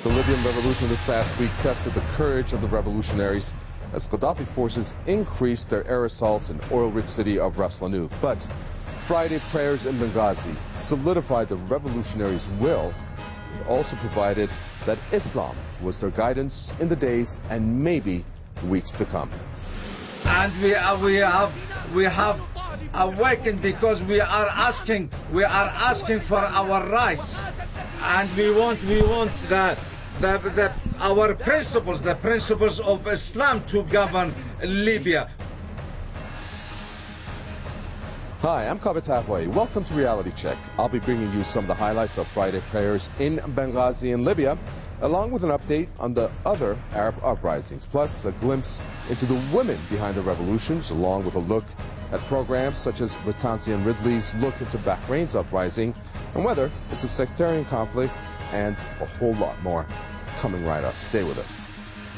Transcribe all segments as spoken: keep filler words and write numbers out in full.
The Libyan revolution this past week tested the courage of the revolutionaries as Gaddafi forces increased their air assaults in the oil-rich city of Ras Lanuf. But Friday prayers in Benghazi solidified the revolutionaries' will. It also provided that Islam was their guidance in the days and maybe weeks to come. And we are, we have we have awakened because we are asking we are asking for our rights, and we want we want the the, the our principles the principles of Islam to govern Libya. Hi, I'm Kaveh Tafway. Welcome to Reality Check. I'll be bringing you some of the highlights of Friday prayers in Benghazi and Libya, along with an update on the other Arab uprisings, plus a glimpse into the women behind the revolutions, along with a look at programs such as Ratansi and Ridley's look into Bahrain's uprising, and whether it's a sectarian conflict, and a whole lot more coming right up. Stay with us.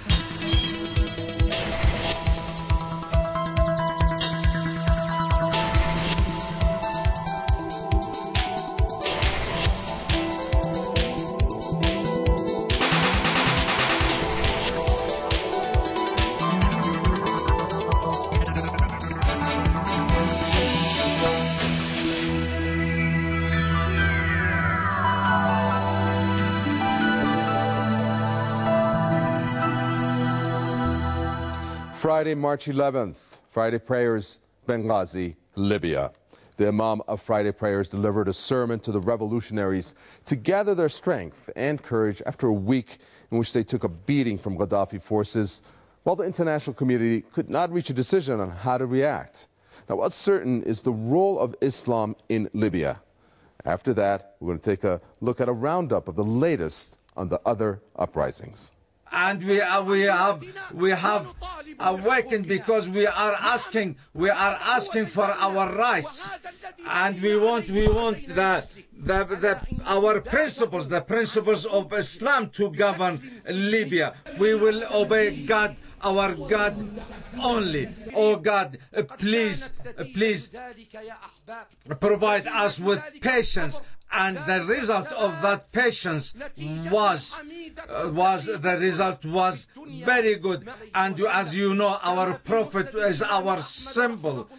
Friday, March eleventh, Friday prayers, Benghazi, Libya. The Imam of Friday prayers delivered a sermon to the revolutionaries to gather their strength and courage after a week in which they took a beating from Gaddafi forces, while the international community could not reach a decision on how to react. Now, what's certain is the role of Islam in Libya. After that, we're going to take a look at a roundup of the latest on the other uprisings. And we are, we have we have awakened because we are asking we are asking for our rights, and we want we want the the, the our principles the principles of Islam to govern Libya. We will obey God, our God only. Oh God, please please provide us with patience. And the result of that patience was uh, was the result was very good. And as you know, our prophet is our symbol.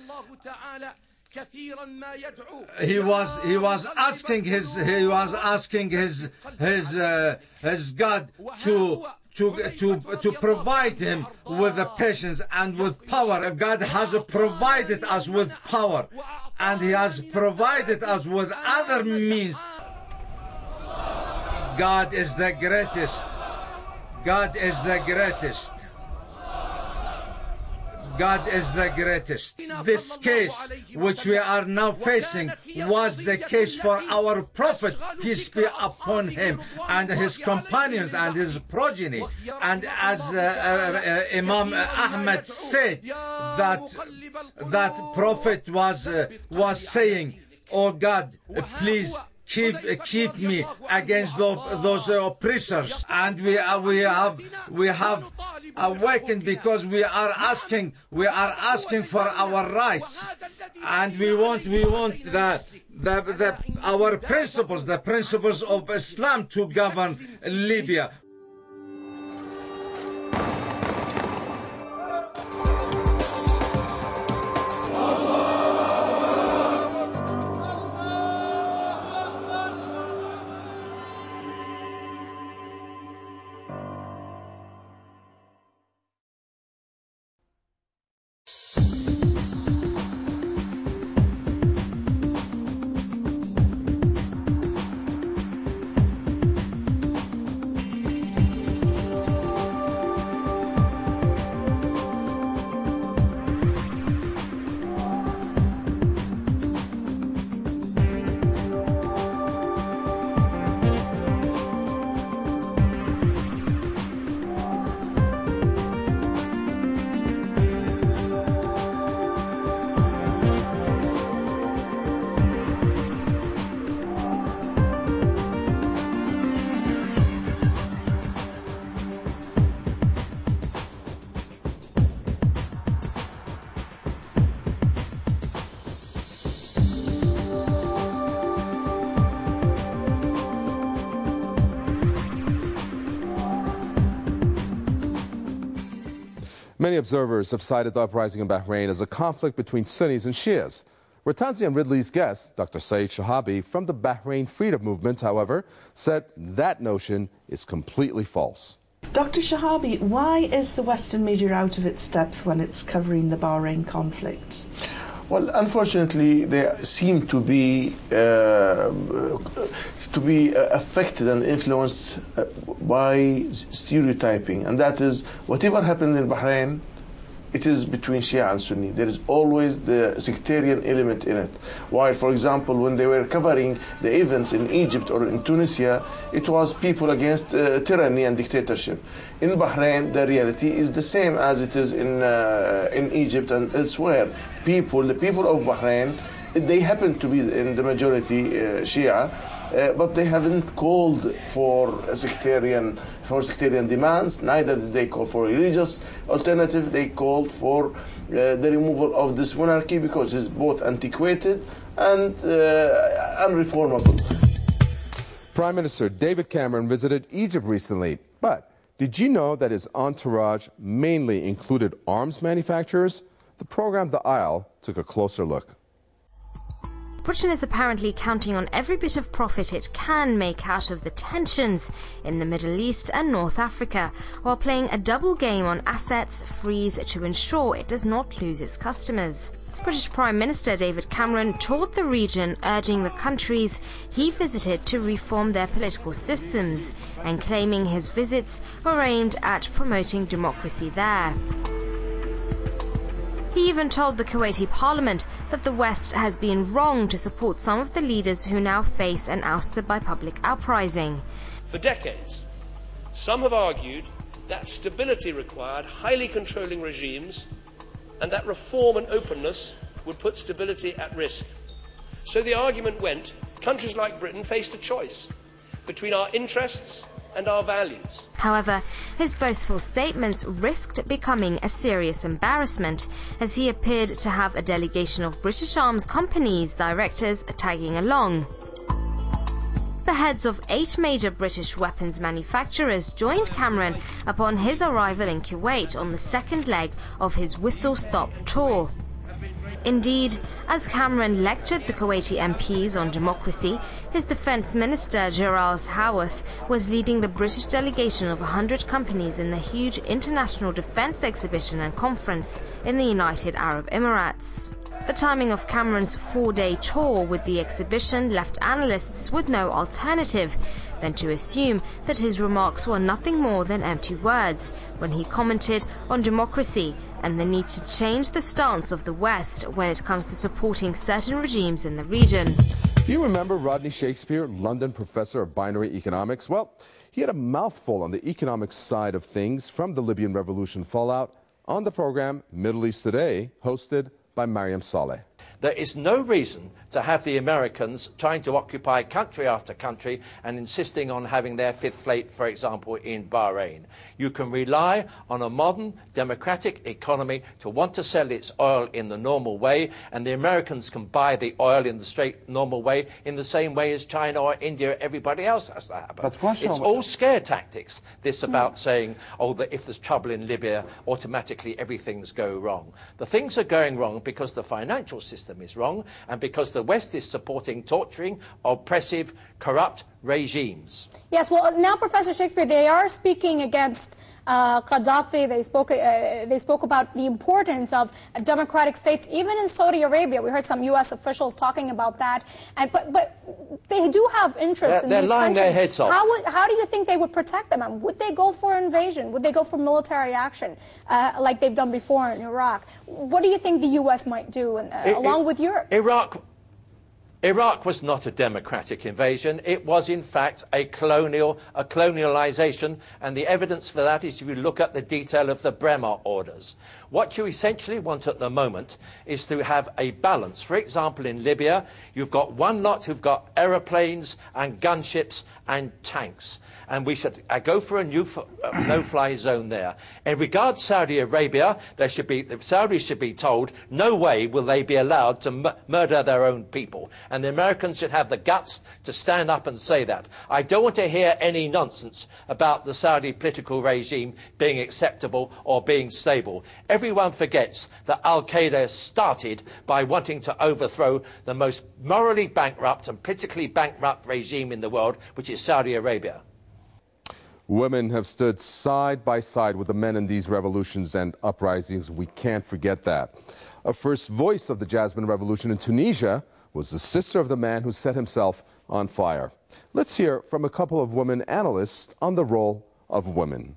He was he was asking his he was asking his his uh, his God to to to to provide him with the patience and with power. God has provided us with power, and He has provided us with other means. God is the greatest. God is the greatest. God is the greatest. This case which we are now facing was the case for our prophet, peace be upon him, and his companions and his progeny. And as uh, uh, Imam Ahmad said, that that prophet was uh, was saying, "Oh God, please keep keep me against those, those oppressors." And we are, we have we have awakened because we are asking we are asking for our rights, and we want we want the the, the our principles the principles of Islam to govern Libya. Many observers have cited the uprising in Bahrain as a conflict between Sunnis and Shias. We're Tanzania and Ridley's guest, Doctor Saeed Shahabi from the Bahrain Freedom Movement, however, said that notion is completely false. Doctor Shahabi, why is the Western media out of its depth when it's covering the Bahrain conflict? Well, unfortunately, they seem to be uh, to be affected and influenced by stereotyping, and that is whatever happened in Bahrain, it is between Shia and Sunni. There is always the sectarian element in it. While, for example, when they were covering the events in Egypt or in Tunisia, it was people against uh, tyranny and dictatorship. In Bahrain, the reality is the same as it is in uh, in Egypt and elsewhere. People, the people of Bahrain, they happen to be in the majority uh, Shia, uh, but they haven't called for a sectarian for sectarian demands. Neither did they call for a religious alternative. They called for uh, the removal of this monarchy because it's both antiquated and uh, unreformable. Prime Minister David Cameron visited Egypt recently, but did you know that his entourage mainly included arms manufacturers? The program The Isle took a closer look. Britain is apparently counting on every bit of profit it can make out of the tensions in the Middle East and North Africa, while playing a double game on assets freeze to ensure it does not lose its customers. British Prime Minister David Cameron toured the region, urging the countries he visited to reform their political systems, and claiming his visits were aimed at promoting democracy there. He even told the Kuwaiti parliament that the West has been wrong to support some of the leaders who now face an ouster by public uprising. For decades, some have argued that stability required highly controlling regimes and that reform and openness would put stability at risk. So the argument went, countries like Britain faced a choice between our interests and our values. However, his boastful statements risked becoming a serious embarrassment, as he appeared to have a delegation of British arms companies' directors tagging along. The heads of eight major British weapons manufacturers joined Cameron upon his arrival in Kuwait on the second leg of his whistle-stop tour. Indeed, as Cameron lectured the Kuwaiti M Ps on democracy, his Defence Minister Gerald Howarth was leading the British delegation of one hundred companies in the huge International Defence Exhibition and Conference in the United Arab Emirates. The timing of Cameron's four-day tour with the exhibition left analysts with no alternative than to assume that his remarks were nothing more than empty words when he commented on democracy and the need to change the stance of the West when it comes to supporting certain regimes in the region. Do you remember Rodney Shakespeare, London professor of binary economics? Well, he had a mouthful on the economic side of things from the Libyan revolution fallout on the program Middle East Today, hosted by Mariam Saleh. There is no reason to have the Americans trying to occupy country after country and insisting on having their fifth fleet, for example, in Bahrain. You can rely on a modern democratic economy to want to sell its oil in the normal way, and the Americans can buy the oil in the straight normal way in the same way as China or India or everybody else has to happen. But Russia, it's all scare tactics, this about mm. saying, oh, that if there's trouble in Libya, automatically everything's go wrong. The things are going wrong because the financial system is wrong and because the West is supporting torturing, oppressive, corrupt regimes. Yes, well, now, Professor Shakespeare, they are speaking against uh, Gaddafi. They spoke, uh, they spoke about the importance of democratic states, even in Saudi Arabia. We heard some U S officials talking about that. And, but, but they do have interest they're, in they're these lying countries. Their heads off. How, would, how do you think they would protect them? And would they go for invasion? Would they go for military action uh, like they've done before in Iraq? What do you think the U S might do, uh, it, along it, with Europe? Iraq... Iraq was not a democratic invasion. It was, in fact, a colonial, a colonialization, and the evidence for that is if you look at the detail of the Bremer orders. What you essentially want at the moment is to have a balance. For example, in Libya, you've got one lot who've got aeroplanes and gunships and tanks, and we should uh, go for a new uh, no-fly zone there. In regard to Saudi Arabia, there should be, the Saudis should be told no way will they be allowed to m- murder their own people. And the Americans should have the guts to stand up and say that. I don't want to hear any nonsense about the Saudi political regime being acceptable or being stable. Everyone forgets that Al-Qaeda started by wanting to overthrow the most morally bankrupt and politically bankrupt regime in the world, which is Saudi Arabia. Women have stood side by side with the men in these revolutions and uprisings. We can't forget that. A first voice of the Jasmine Revolution in Tunisia was the sister of the man who set himself on fire. Let's hear from a couple of women analysts on the role of women.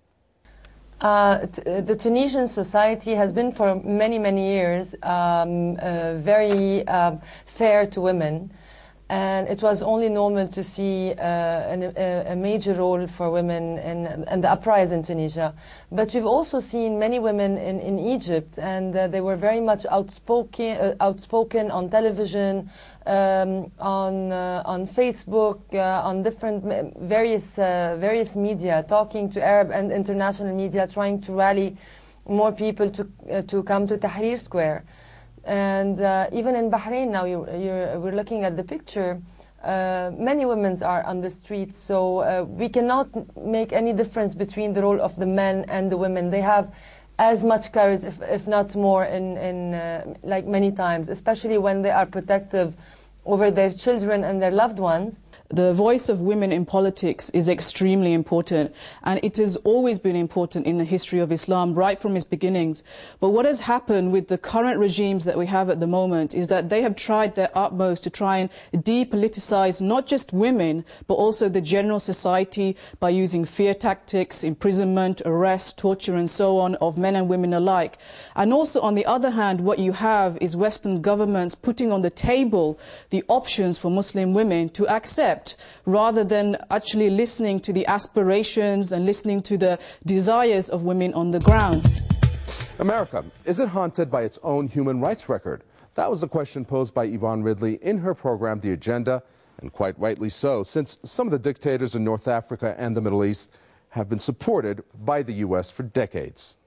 Uh, the Tunisian society has been for many, many years um, uh, very um, fair to women. And it was only normal to see uh, an, a, a major role for women in, in the uprising in Tunisia. But we've also seen many women in, in Egypt, and uh, they were very much outspoken, uh, outspoken on television, um, on uh, on Facebook, uh, on different various uh, various media, talking to Arab and international media, trying to rally more people to uh, to come to Tahrir Square. And uh, even in Bahrain now, you, you're, we're looking at the picture, uh, many women are on the streets, so uh, we cannot make any difference between the role of the men and the women. They have as much courage, if, if not more, in, in uh, like many times, especially when they are protective over their children and their loved ones. The voice of women in politics is extremely important, and it has always been important in the history of Islam, right from its beginnings. But what has happened with the current regimes that we have at the moment is that they have tried their utmost to try and depoliticize not just women, but also the general society by using fear tactics, imprisonment, arrest, torture, and so on of men and women alike. And also, on the other hand, what you have is Western governments putting on the table the options for Muslim women to accept, rather than actually listening to the aspirations and listening to the desires of women on the ground. America, is it haunted by its own human rights record? That was the question posed by Yvonne Ridley in her program, The Agenda, and quite rightly so, since some of the dictators in North Africa and the Middle East have been supported by the U S for decades.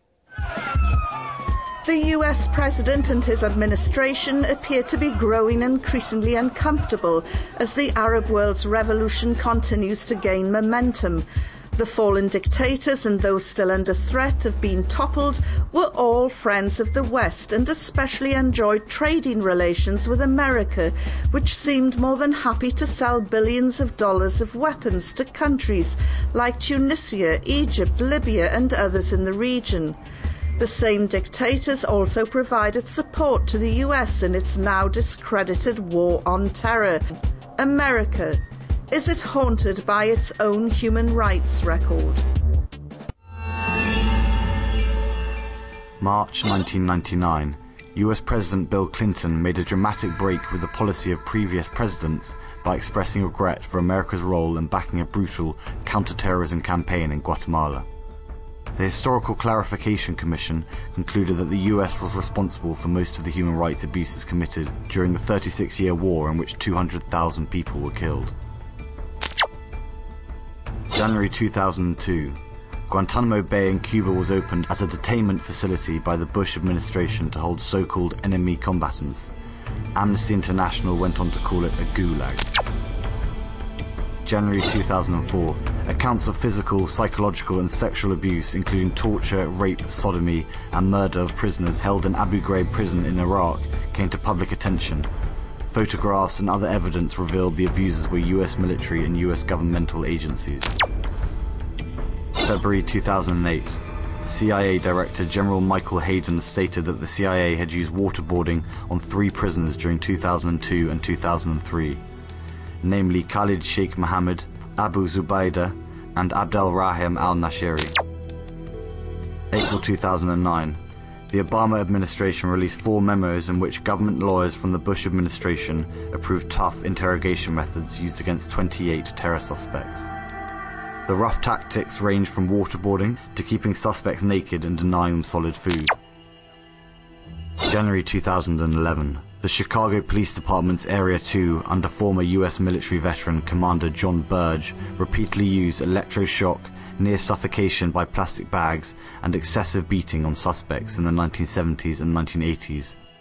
The U S president and his administration appear to be growing increasingly uncomfortable as the Arab world's revolution continues to gain momentum. The fallen dictators and those still under threat of being toppled were all friends of the West and especially enjoyed trading relations with America, which seemed more than happy to sell billions of dollars of weapons to countries like Tunisia, Egypt, Libya and others in the region. The same dictators also provided support to the U S in its now discredited war on terror. America, is it haunted by its own human rights record? March nineteen ninety-nine. U S President Bill Clinton made a dramatic break with the policy of previous presidents by expressing regret for America's role in backing a brutal counter-terrorism campaign in Guatemala. The Historical Clarification Commission concluded that the U S was responsible for most of the human rights abuses committed during the thirty-six year war in which two hundred thousand people were killed. January two thousand two. Guantanamo Bay in Cuba was opened as a detainment facility by the Bush administration to hold so-called enemy combatants. Amnesty International went on to call it a gulag. January two thousand four. Accounts of physical, psychological and sexual abuse, including torture, rape, sodomy and murder of prisoners held in Abu Ghraib prison in Iraq, came to public attention. Photographs and other evidence revealed the abusers were U S military and U S governmental agencies. February two thousand eight. C I A Director General Michael Hayden stated that the C I A had used waterboarding on three prisoners during two thousand two and two thousand three. Namely Khalid Sheikh Mohammed, Abu Zubaydah, and Abdel Rahim al-Nashiri. April two thousand nine. The Obama administration released four memos in which government lawyers from the Bush administration approved tough interrogation methods used against twenty-eight terror suspects. The rough tactics ranged from waterboarding to keeping suspects naked and denying them solid food. January two thousand eleven. The Chicago Police Department's Area two, under former U S military veteran Commander John Burge, repeatedly used electroshock, near suffocation by plastic bags, and excessive beating on suspects in the nineteen seventies and nineteen eighties.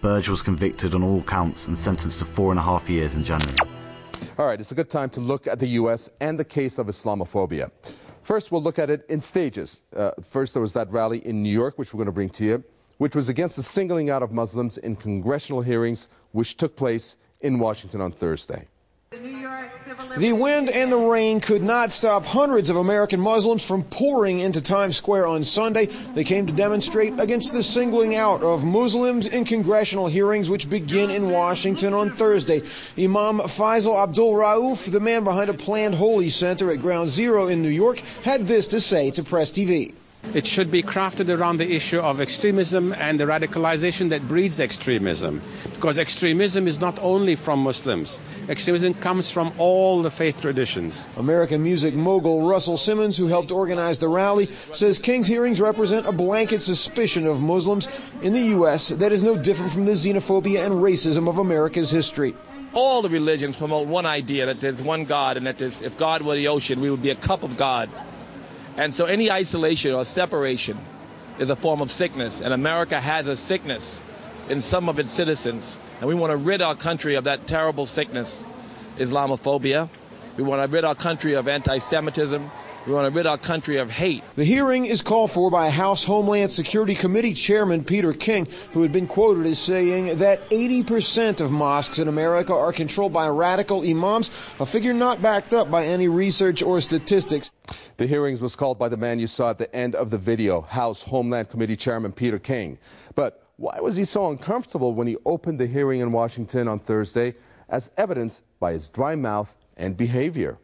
Burge was convicted on all counts and sentenced to four and a half years in January. All right, it's a good time to look at the U S and the case of Islamophobia. First, we'll look at it in stages. Uh, first, there was that rally in New York, which we're going to bring to you, which was against the singling out of Muslims in congressional hearings, which took place in Washington on Thursday. The wind and the rain could not stop hundreds of American Muslims from pouring into Times Square on Sunday. They came to demonstrate against the singling out of Muslims in congressional hearings, which begin in Washington on Thursday. Imam Faisal Abdul Rauf, the man behind a planned holy center at Ground Zero in New York, had this to say to Press T V. It should be crafted around the issue of extremism and the radicalization that breeds extremism. Because extremism is not only from Muslims. Extremism comes from all the faith traditions. American music mogul Russell Simmons, who helped organize the rally, says King's hearings represent a blanket suspicion of Muslims in the U S that is no different from the xenophobia and racism of America's history. All the religions promote one idea, that there's one God, and that there's, if God were the ocean, we would be a cup of God. And so any isolation or separation is a form of sickness, and America has a sickness in some of its citizens, and we want to rid our country of that terrible sickness, Islamophobia. We want to rid our country of anti-Semitism. We want to rid our country of hate. The hearing is called for by House Homeland Security Committee Chairman Peter King, who had been quoted as saying that eighty percent of mosques in America are controlled by radical imams, a figure not backed up by any research or statistics. The hearings was called by the man you saw at the end of the video, House Homeland Committee Chairman Peter King. But why was he so uncomfortable when he opened the hearing in Washington on Thursday, as evidenced by his dry mouth and behavior?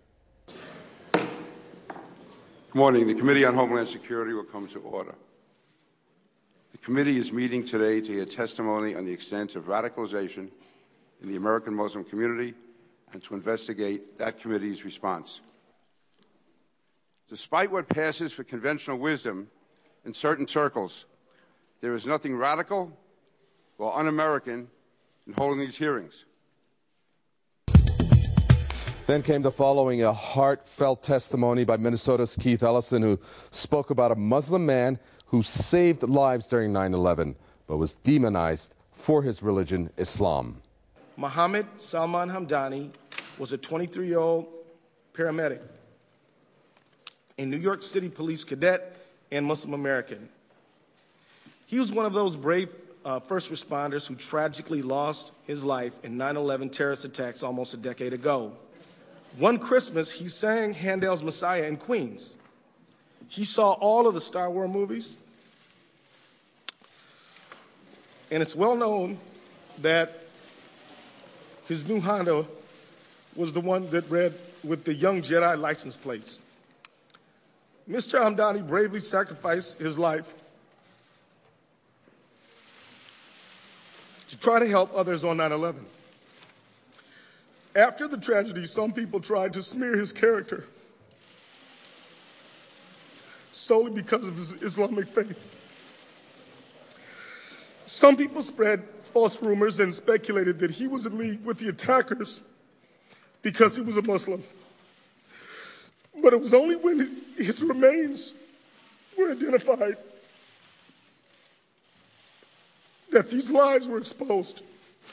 Good morning. The Committee on Homeland Security will come to order. The committee is meeting today to hear testimony on the extent of radicalization in the American Muslim community and to investigate that committee's response. Despite what passes for conventional wisdom in certain circles, there is nothing radical or un-American in holding these hearings. Then came the following, a heartfelt testimony by Minnesota's Keith Ellison, who spoke about a Muslim man who saved lives during nine eleven, but was demonized for his religion, Islam. Mohammed Salman Hamdani was a twenty-three-year-old paramedic, a New York City police cadet, and Muslim American. He was one of those brave uh, first responders who tragically lost his life in nine eleven terrorist attacks almost a decade ago. One Christmas, he sang Handel's Messiah in Queens. He saw all of the Star Wars movies, and it's well known that his new Honda was the one that read with the Young Jedi license plates. Mister Hamdani bravely sacrificed his life to try to help others on nine eleven. After the tragedy, some people tried to smear his character solely because of his Islamic faith. Some people spread false rumors and speculated that he was in league with the attackers because he was a Muslim. But it was only when his remains were identified that these lies were exposed.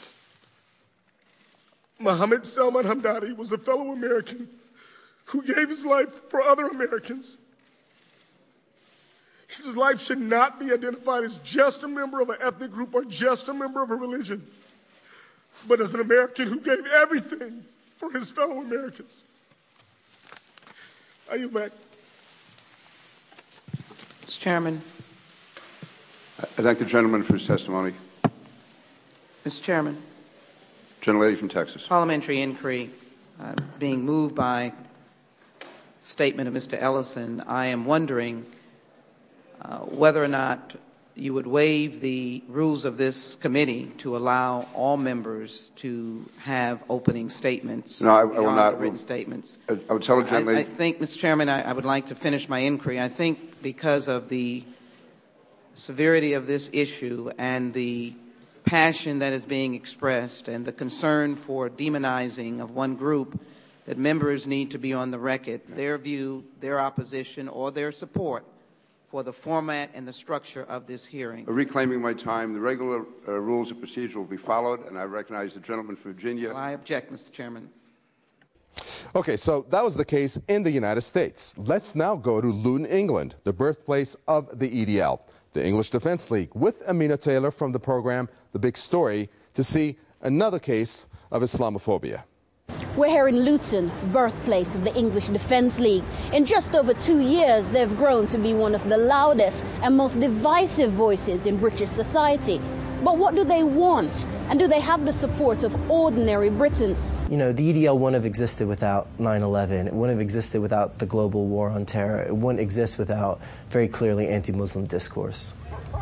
Mohammed Salman Hamdani was a fellow American who gave his life for other Americans. His life should not be identified as just a member of an ethnic group or just a member of a religion, but as an American who gave everything for his fellow Americans. I yield back. Mister Chairman. I thank the gentleman for his testimony. Mister Chairman. Gentlelady from Texas. Parliamentary inquiry uh, being moved by statement of Mister Ellison. I am wondering uh, whether or not you would waive the rules of this committee to allow all members to have opening statements. No, I, I will not. Written statements. I, I would tell the gentlelady. I, I think, Mister Chairman, I, I would like to finish my inquiry. I think because of the severity of this issue and the passion that is being expressed and the concern for demonizing of one group, that members need to be on the record, their view, their opposition, or their support for the format and the structure of this hearing. Reclaiming my time, the regular uh, rules of procedure will be followed, and I recognize the gentleman from Virginia. Well, I object, Mister Chairman. Okay, so that was the case in the United States. Let's now go to Luton, England, the birthplace of the E D L, the English Defence League, with Amina Taylor from the program The Big Story to see another case of Islamophobia. We're here in Luton, birthplace of the English Defence League. In just over two years, they've grown to be one of the loudest and most divisive voices in British society. But what do they want? And do they have the support of ordinary Britons? You know, the E D L wouldn't have existed without nine eleven. It wouldn't have existed without the global war on terror. It wouldn't exist without very clearly anti-Muslim discourse.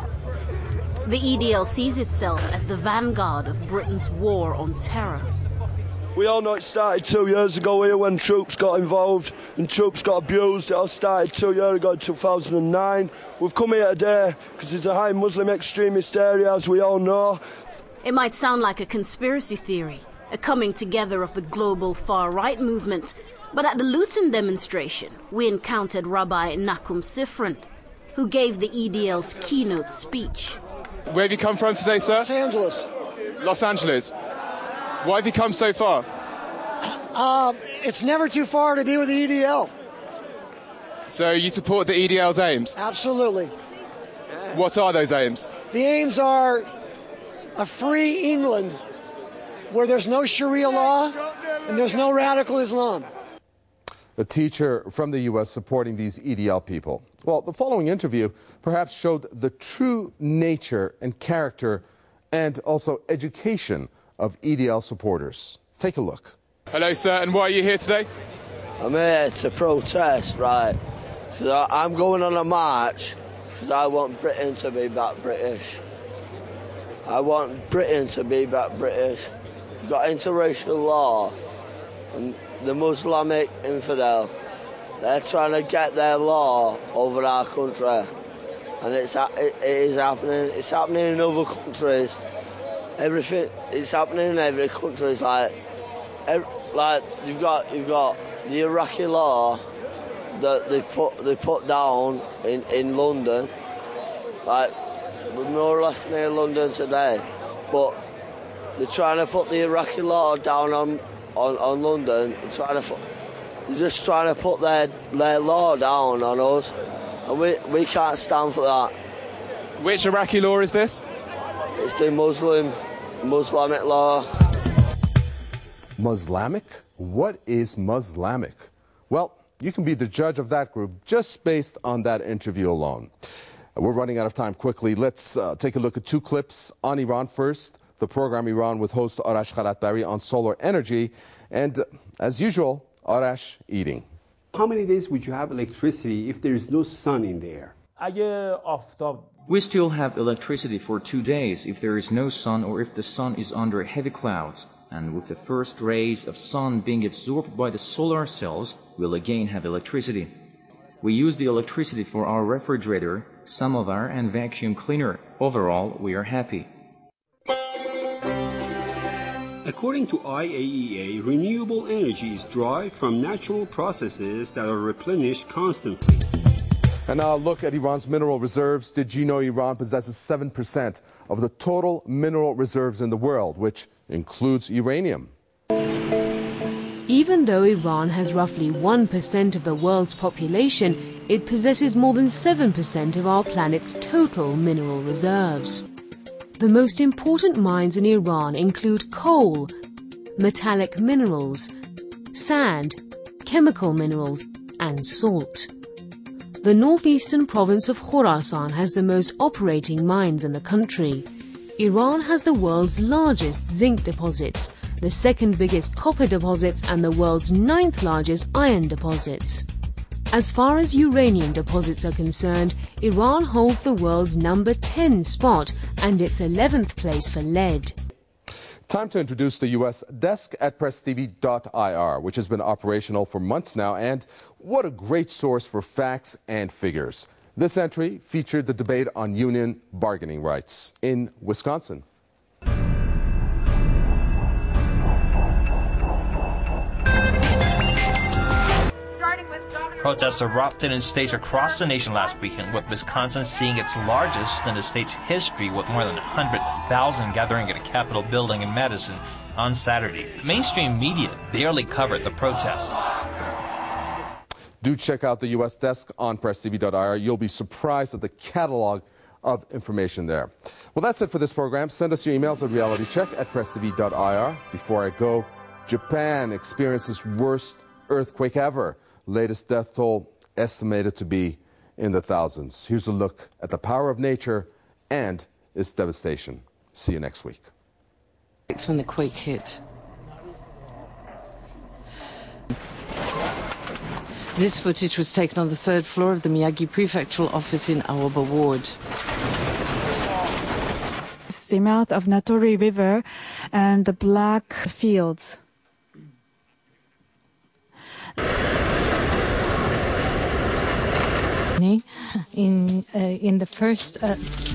The E D L sees itself as the vanguard of Britain's war on terror. We all know it started two years ago here when troops got involved and troops got abused. It all started two years ago in two thousand nine. We've come here today because it's a high Muslim extremist area, as we all know. It might sound like a conspiracy theory, a coming together of the global far-right movement. But at the Luton demonstration, we encountered Rabbi Nakum Sifrin, who gave the E D L's keynote speech. Where have you come from today, sir? Los Angeles. Los Angeles. Why have you come so far? Um, it's never too far to be with the E D L. So you support the E D L's aims? Absolutely. What are those aims? The aims are a free England where there's no Sharia law and there's no radical Islam. A teacher from the U S supporting these E D L people. Well, the following interview perhaps showed the true nature and character and also education of E D L supporters. Take a look. Hello, sir, and why are you here today? I'm here to protest, right? Because I'm going on a march because I want Britain to be back British. I want Britain to be back British. We've got interracial law and the Muslimic infidel. They're trying to get their law over our country. And it's, it, it is happening. It's happening in other countries. Everything, it's happening in every country. It's like, every, like you've got, you've got the Iraqi law that they put, they put down in, in London. Like, we're more or less near London today, but they're trying to put the Iraqi law down on, on, on London. They're trying to, they're just trying to put their, their law down on us, and we, we can't stand for that. Which Iraqi law is this? It's the Muslim, Muslimic law. Muslimic? What is Muslimic? Well, you can be the judge of that group just based on that interview alone. We're running out of time quickly. Let's uh, take a look at two clips on Iran first. The program Iran with host Arash Khalatbari on solar energy. And uh, as usual, Arash eating. How many days would you have electricity if there is no sun in the air? We still have electricity for two days if there is no sun or if the sun is under heavy clouds. And with the first rays of sun being absorbed by the solar cells, we'll again have electricity. We use the electricity for our refrigerator, samovar and vacuum cleaner. Overall, we are happy. According to I A E A, renewable energy is derived from natural processes that are replenished constantly. And now a look at Iran's mineral reserves. Did you know Iran possesses seven percent of the total mineral reserves in the world, which includes uranium? Even though Iran has roughly one percent of the world's population, it possesses more than seven percent of our planet's total mineral reserves. The most important mines in Iran include coal, metallic minerals, sand, chemical minerals, and salt. The northeastern province of Khorasan has the most operating mines in the country. Iran has the world's largest zinc deposits, the second biggest copper deposits, and the world's ninth largest iron deposits. As far as uranium deposits are concerned, Iran holds the world's number ten spot and its eleventh place for lead. Time to introduce the U S desk at press T V dot I R, which has been operational for months now, and what a great source for facts and figures. This entry featured the debate on union bargaining rights in Wisconsin. Protests erupted in states across the nation last weekend, with Wisconsin seeing its largest in the state's history, with more than one hundred thousand gathering at a Capitol building in Madison on Saturday. Mainstream media barely covered the protests. Do check out the U S desk on press t v dot i r. You'll be surprised at the catalog of information there. Well, that's it for this program. Send us your emails at realitycheck at press t v dot i r. Before I go, Japan experiences worst earthquake ever. Latest death toll estimated to be in the thousands. Here's a look at the power of nature and its devastation. See you next week. It's when the quake hit. This footage was taken on the third floor of the Miyagi Prefectural Office in Aoba Ward. It's the mouth of Natori River and the black fields. In uh, in the first uh,